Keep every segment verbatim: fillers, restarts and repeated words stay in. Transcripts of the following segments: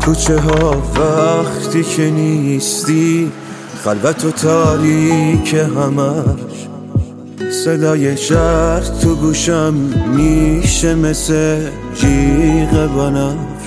کوچه ها وقتی که نیستی خلوت و تاریک همش، صدای شهر تو گوشم میشه مثل جیغ بنفش.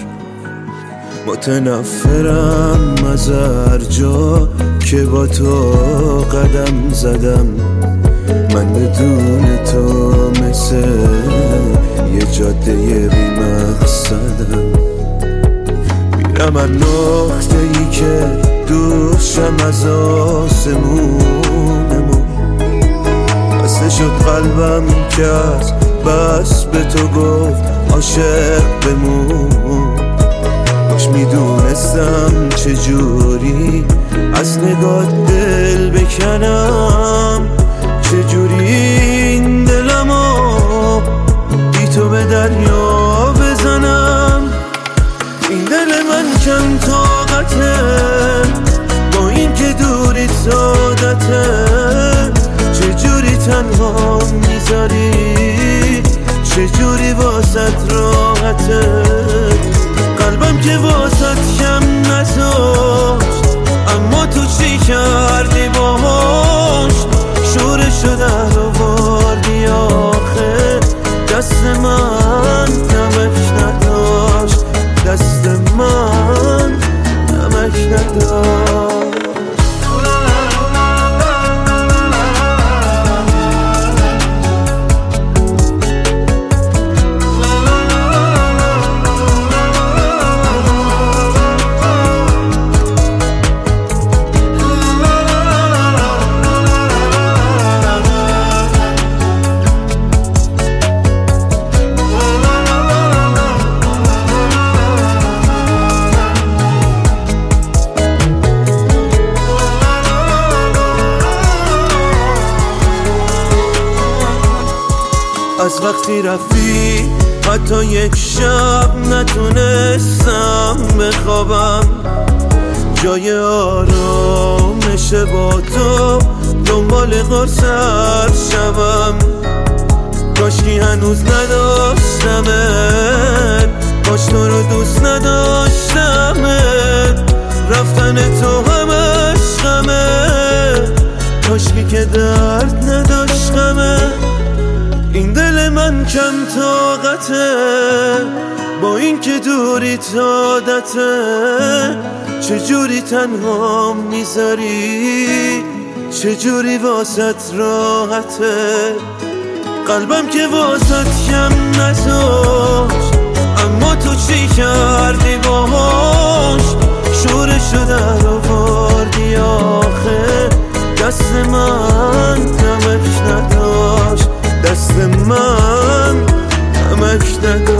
متنفرم از هر جا که با تو قدم زدم، من بدون تو مثل یه جاده بی مقصدم. میرم از نقطه ای که دوشم از آسمونمون، بسته شد قلبم که از بس به تو گفت عاشق بمون. باش میدونستم چجوری از نگاه دل بکنم، چجوری این دلمو بی تو به دریا بزنم. این دل من کم طاقته با این که دوری سادته، چجوری تنها میذاری، چجوری واسط راحته. قلبم که واسط کم نذاشت، اما تو چی کردی باهاش؟ شورشو در آوردی آخه، دست من نمک نداشت، دست من نمک نداشت. از وقتی رفتی حتی یک شب نتونستم بخوابم، جای آرامش با تو دنبال قرص هر شبم. کاشکی هنوز نداشتمت، کاش تو رو دوست نداشتمت. رفتن تو همش غمه، کاشکی که درد نداشتمت. این دل من کم طاقته با این که دوری عادته، چجوری تنها میذاری، چجوری واسط راحته. قلبم که واسط کم نذاشت، اما تو چی کردی باهاش؟ شورشو در آوردی آخه، دست من نمک نداشت، دست من نمک نداشت.